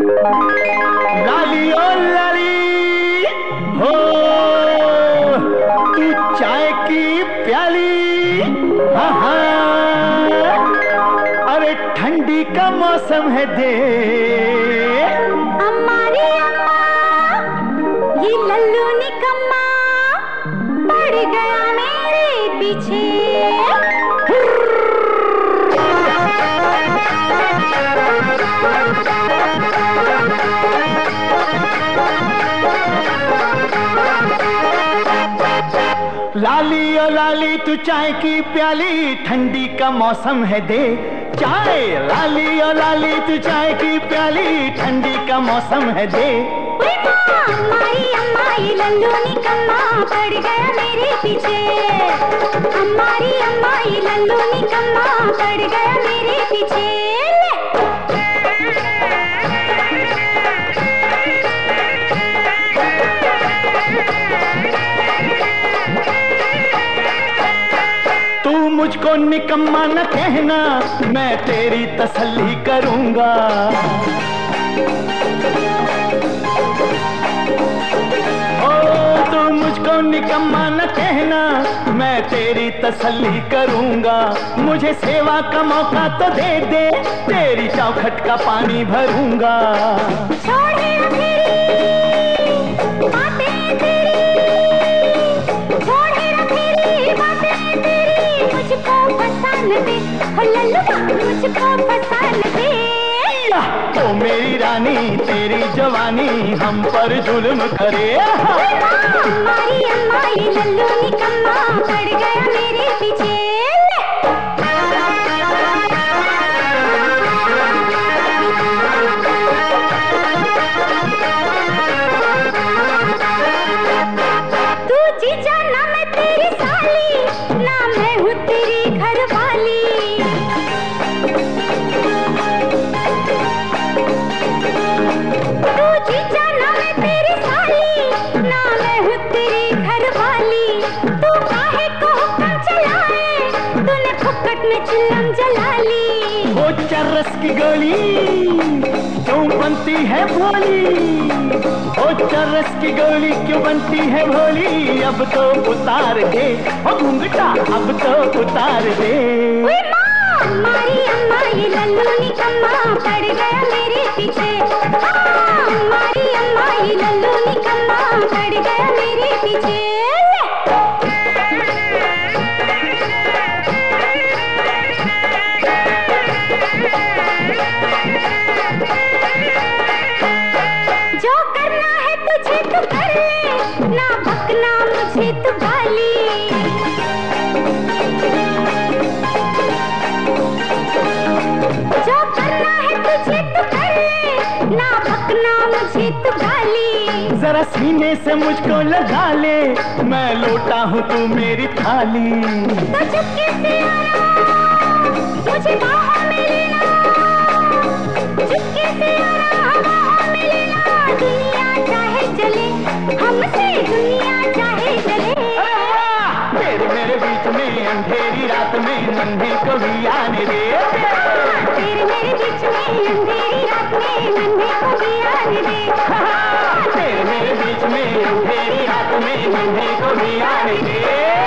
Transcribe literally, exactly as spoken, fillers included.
लाली ओ लाली हो तू चाय की प्याली, हाँ हाँ अरे ठंडी का मौसम है दे। हमारी अम्मा ये लल्लू निकम्मा पड़ गया मेरे पीछे। लाली ओ लाली तू चाय की प्याली, ठंडी का मौसम है दे चाय। लाली ओ लाली तू चाय की प्याली, ठंडी का मौसम है दे। हमारी अम्मा ये लल्लू निकम्मा पड़ गया मेरे पीछे। हमारी अम्मा ये लल्लू निकम्मा पड़ गया मेरे पीछे। मुझको निकम्मा न कहना, मैं तेरी तसल्ली करूंगा। ओ तू मुझको निकम्मा न कहना, मैं तेरी तसल्ली करूंगा। मुझे सेवा का मौका तो दे दे, तेरी चौखट का पानी भरूंगा। मुझको पसंद दे ओ मेरी रानी, तेरी जवानी हम पर जुल्म करे। हमारी अम्मा ये लल्लू निकम्मा पड़ गया मेरे पीछे। तू जीजा ना मैं तेरी साली, ना मैं हूँ तेरी घरवाली। चिल्लम जलाली वो चरस की गोली क्यों बनती है भोली। वो चरस की गोली क्यों बनती है भोली। अब तो उतार दे ओ घूंघटा, अब तो उतार दे। हमारी अम्मा ये लल्लू निकम्मा पड़ गया मेरे पीछे। हमारी अम्मा ये लल्लू निकम्मा पड़ गया मेरे पीछे। जो करना है तुझे तो कर ले, ना भकना मुझे तो गाली। जो करना है तुझे तो कर ले, ना भकना मुझे तो गाली। जरा सीने से मुझको लगा ले, मैं लोटा हूँ तू मेरी थाली। तो चुपके से आना मुझे बाहों में लेना, चुपके से आना बाहों में लेना। दुनिया चाहे चले हमसे, दुनिया चाहे चले। तेरे मेरे बीच में अंधेरी रात में नन्हे को भी आने दे। तेरे मेरे बीच में अंधेरी रात में नन्हे को भी आने दे। तेरे मेरे बीच में अंधेरी रात में नन्हे को भी आने दे।